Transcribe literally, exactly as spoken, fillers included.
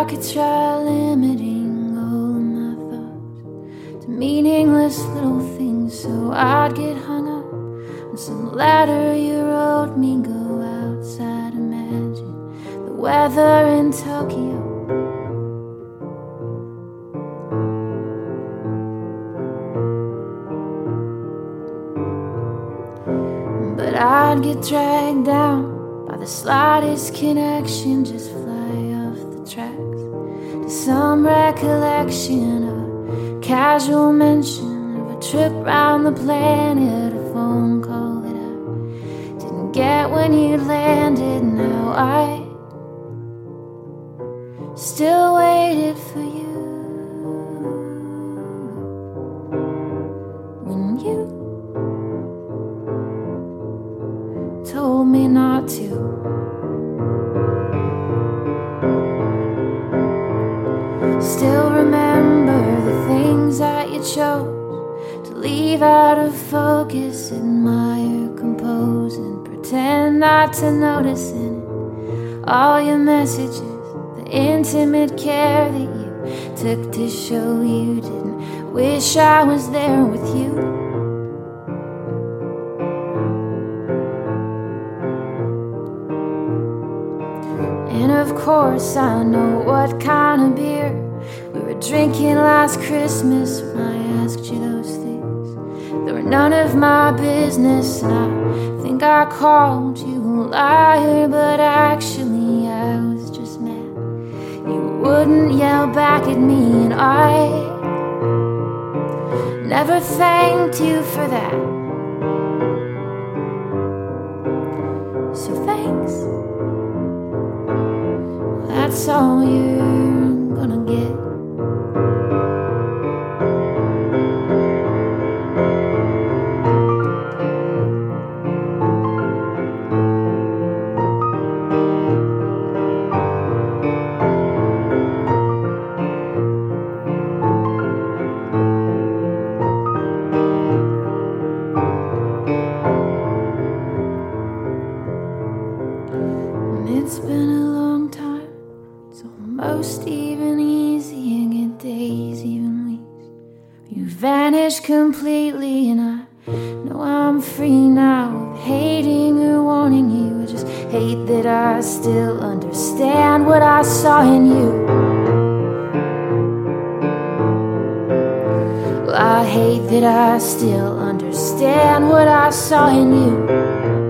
I could try limiting all of my thoughts to meaningless little things, so I'd get hung up on some letter you wrote me. Go outside, imagine the weather in Tokyo. But I'd get dragged down by the slightest connection, just fly off the tracks to some recollection, a casual mention of a trip round the planet, a phone call that I didn't get when you landed. Now I still waited for you when you told me not to. Still remember the things that you chose to leave out of focus, admire, compose, and pretend not to notice in it all your messages, the intimate care that you took to show you didn't wish I was there with you. And of course I know what kind of beer we were drinking last Christmas when I asked you those things. They were none of my business, and I think I called you a liar, but actually I was just mad you wouldn't yell back at me, and I never thanked you for that. So thanks. That's all you're gonna get. And it's been a long time. It's almost even easy, I get days, even weeks. You vanish completely, and I know I'm free now of hating or wanting you. I just hate that I still understand what I saw in you. Well, I hate that I still understand what I saw in you.